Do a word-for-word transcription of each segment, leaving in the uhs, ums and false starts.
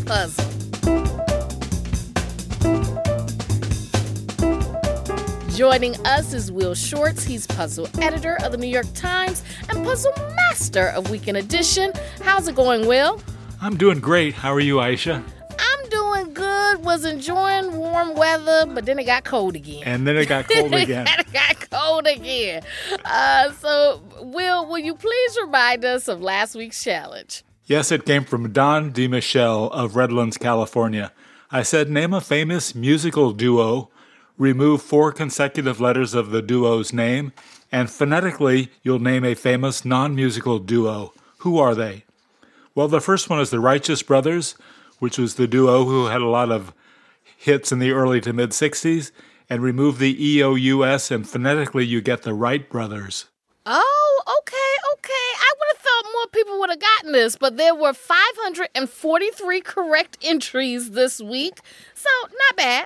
puzzle. Joining us is Will Shortz. He's puzzle editor of the New York Times and puzzle master of Weekend Edition. How's it going, Will? I'm doing great. How are you, Aisha? I'm doing good. Was enjoying warm weather, but then it got cold again. And then it got cold again. And it got cold again. Uh, so, Will, will you please remind us of last week's challenge? Yes, it came from Don DeMichelle of Redlands, California. I said, name a famous musical duo, remove four consecutive letters of the duo's name, and phonetically, you'll name a famous non-musical duo. Who are they? Well, the first one is the Righteous Brothers, which was the duo who had a lot of hits in the early to mid-sixties, and remove the E O U S, and phonetically, you get the Wright Brothers. Oh, okay, okay. I would have thought more people would have gotten this, but there were five hundred forty-three correct entries this week, so not bad.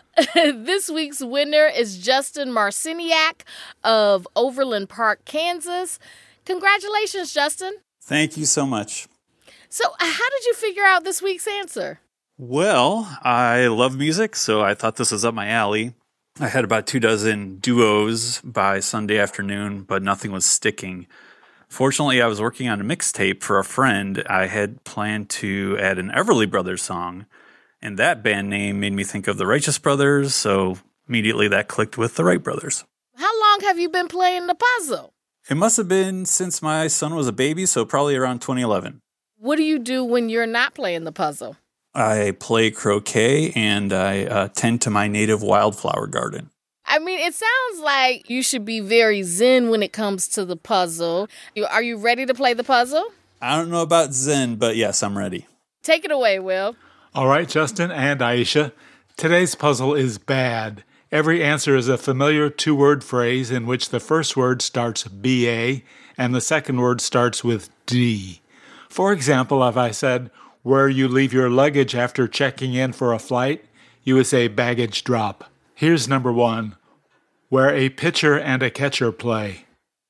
This week's winner is Justin Marciniak of Overland Park, Kansas. Congratulations, Justin. Thank you so much. So how did you figure out this week's answer? Well, I love music, so I thought this was up my alley. I had about two dozen duos by Sunday afternoon, but nothing was sticking. Fortunately, I was working on a mixtape for a friend. I had planned to add an Everly Brothers song, and that band name made me think of the Righteous Brothers, so immediately that clicked with the Wright Brothers. How long have you been playing the puzzle? It must have been since my son was a baby, so probably around twenty eleven. What do you do when you're not playing the puzzle? I play croquet, and I uh, tend to my native wildflower garden. I mean, it sounds like you should be very zen when it comes to the puzzle. Are you ready to play the puzzle? I don't know about zen, but yes, I'm ready. Take it away, Will. All right, Justin and Aisha. Today's puzzle is bad. Every answer is a familiar two-word phrase in which the first word starts B A and the second word starts with D. For example, if I said, where you leave your luggage after checking in for a flight, you would say baggage drop. Here's number one. Where a pitcher and a catcher play.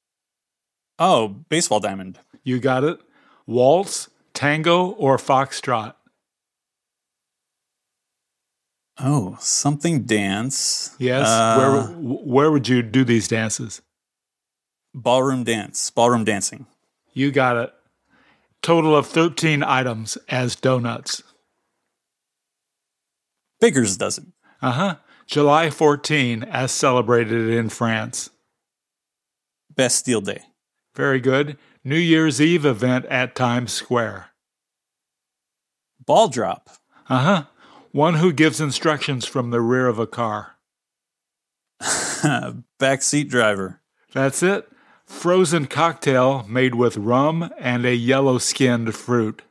Oh, baseball diamond. You got it. Waltz, tango, or foxtrot? Oh, something dance. Yes. Uh, where where would you do these dances? Ballroom dance. Ballroom dancing. You got it. Total of thirteen items as donuts. Baker's dozen. Uh-huh. July fourteenth as celebrated in France. Bastille Day. Very good. New Year's Eve event at Times Square. Ball drop. Uh-huh. One who gives instructions from the rear of a car. Backseat driver. That's it. Frozen cocktail made with rum and a yellow-skinned fruit.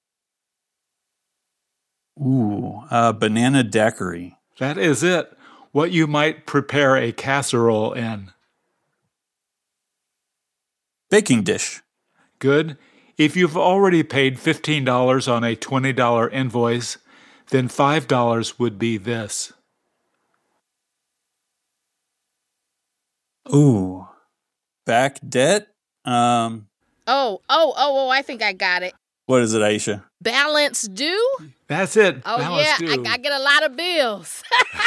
Ooh, uh, banana daiquiri. That is it. What you might prepare a casserole in. Baking dish. Good. If you've already paid fifteen dollars on a twenty dollars invoice, then five dollars would be this. Ooh. Back debt? Um. Oh, oh, oh, oh, I think I got it. What is it, Aisha? Balance due? That's it. Oh, Balance yeah, due. I, I get a lot of bills.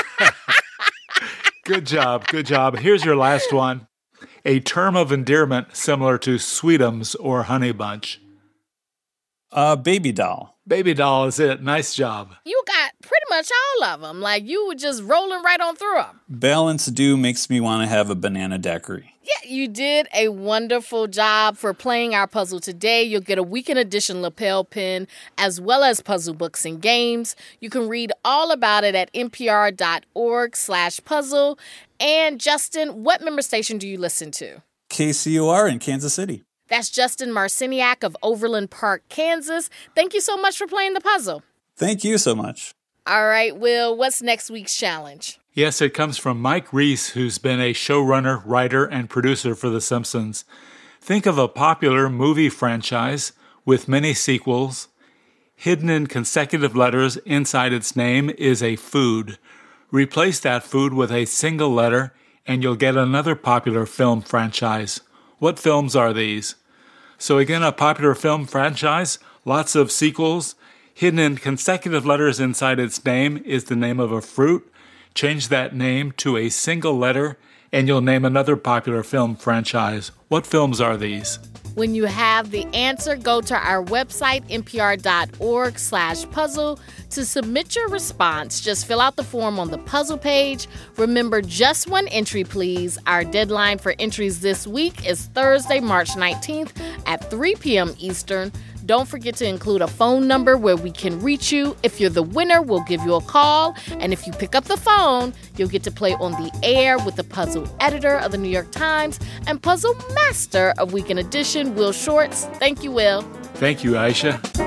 Good job, good job. Here's your last one. A term of endearment similar to Sweetums or Honey Bunch. Uh, baby doll. Baby doll is it. Nice job. You got pretty much all of them. Like, you were just rolling right on through them. Balance due makes me want to have a banana daiquiri. Yeah, you did a wonderful job for playing our puzzle today. You'll get a Weekend Edition lapel pin as well as puzzle books and games. You can read all about it at npr.org slash puzzle. And Justin, what member station do you listen to? K C O R in Kansas City. That's Justin Marciniak of Overland Park, Kansas. Thank you so much for playing the puzzle. Thank you so much. All right, Will, what's next week's challenge? Yes, it comes from Mike Reese, who's been a showrunner, writer, and producer for The Simpsons. Think of a popular movie franchise with many sequels. Hidden in consecutive letters inside its name is a food. Replace that food with a single letter, and you'll get another popular film franchise. What films are these? So again, a popular film franchise, lots of sequels. Hidden in consecutive letters inside its name is the name of a fruit. Change that name to a single letter, and you'll name another popular film franchise. What films are these? When you have the answer, go to our website, npr.org slash puzzle, to submit your response. Just fill out the form on the puzzle page. Remember, just one entry, please. Our deadline for entries this week is Thursday, March nineteenth at three p.m. Eastern. Don't forget to include a phone number where we can reach you. If you're the winner, we'll give you a call. And if you pick up the phone, you'll get to play on the air with the puzzle editor of the New York Times and puzzle master of Weekend Edition, Will Shortz. Thank you, Will. Thank you, Aisha.